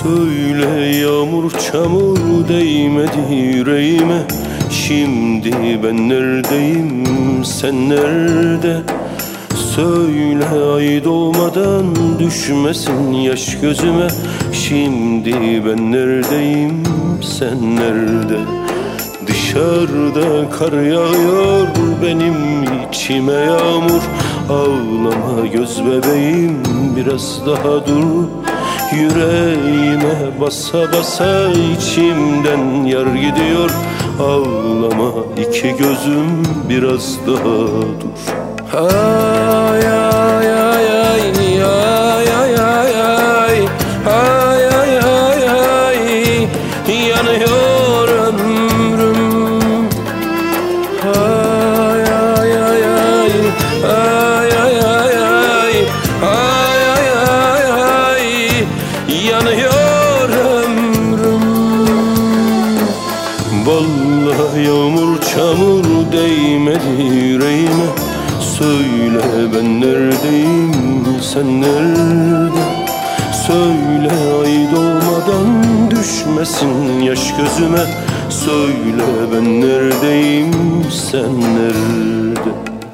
Söyle yağmur çamur değmedi yüreğime. Şimdi ben neredeyim, sen nerede? Söyle ay doğmadan düşmesin yaş gözüme. Şimdi ben neredeyim, sen nerede? Dışarıda kar yağıyor, benim içime yağmur. Ağlama göz bebeğim, biraz daha dur. Yüreğime basa basa içimden yar gidiyor. Ağlama iki gözüm, biraz daha dur. Ay ay ay ay ay ay ay ay ay ay ay ay, yanıyor ömrüm. Ay ay ay ay ay ay ay ay ay ay ay ay, yanıyor ömrüm. Vallahi yağmur çamur değmedi yüreğime. Söyle ben neredeyim, sen nerede? Söyle ay doğmadan düşmesin yaş gözüme. Söyle ben neredeyim, sen nerede?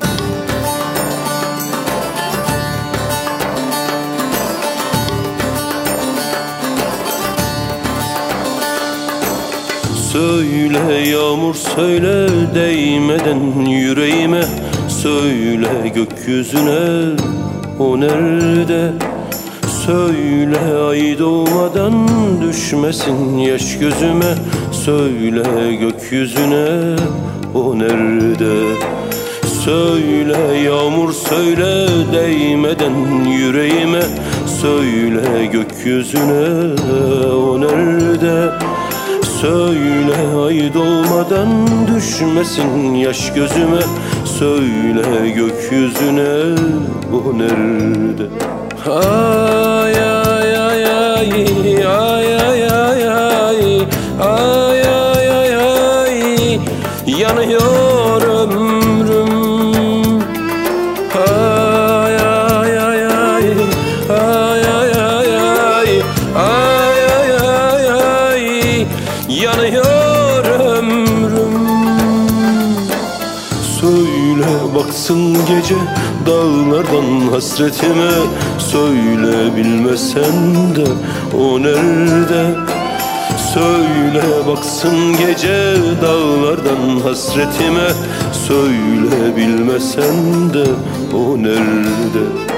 Söyle yağmur söyle değmeden yüreğime. Söyle gökyüzüne, o nerede? Söyle ay doğmadan düşmesin yaş gözüme. Söyle gökyüzüne, o nerede? Söyle yağmur söyle değmeden yüreğime. Söyle gökyüzüne, o nerede? Söyle ay doğmadan düşmesin yaş gözüme. Söyle gökyüzüne, o nerede? Ay ay ay ay ay ay ay ay ay ay ay ay, yanıyor ömrüm. Ay ay ay ay ay ay ay ay ay ay ay ay, yanıyor ömrüm. Söyle baksın gece dağlardan hasretime. Söyle bilmesen de, o nerede? Söyle baksın gece dağlardan hasretime. Söyle bilmesen de, o nerede?